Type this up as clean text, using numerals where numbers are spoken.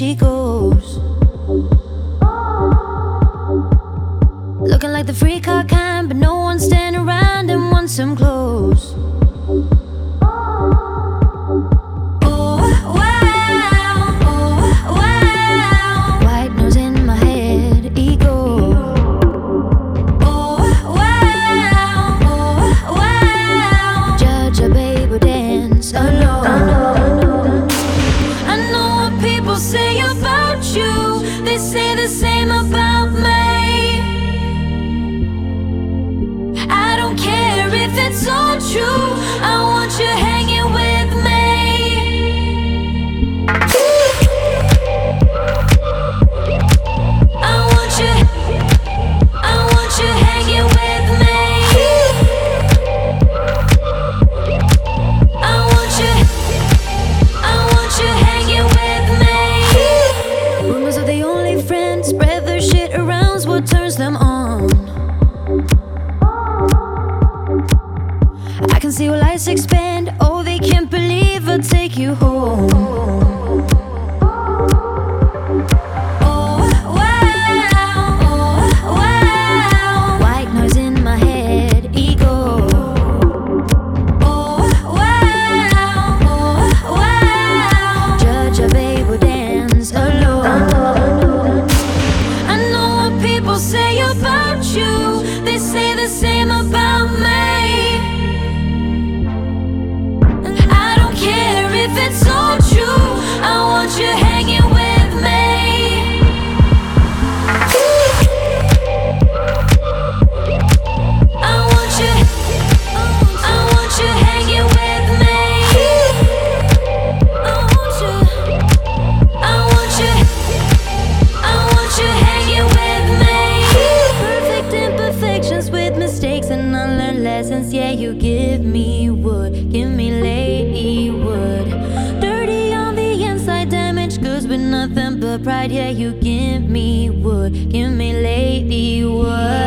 she goes. Looking like the free car kind, but no one's standing around and wants some clothes. They say the same about me. I don't care if it's all true. I want you hanging with me. I want you hanging with me. I want you hanging with me. Rumors are the only friends, spread their shit around's what turns them on. I can see your lights expand. Oh, they can't believe I'll take you home. Oh, wow, oh, wow. White noise in my head, ego. Oh, wow, oh, wow. Judge a babe will dance alone. People say about you, they say the same about me. I don't care if it's all true. I want you hanging with me. I want you hanging with me. I want you hanging with me. Perfect imperfections with mistakes and unlearned lessons. Yeah, you give me wood, give me lady wood. Dirty on the inside, damaged goods with nothing but pride. Yeah, you give me wood, give me lady wood.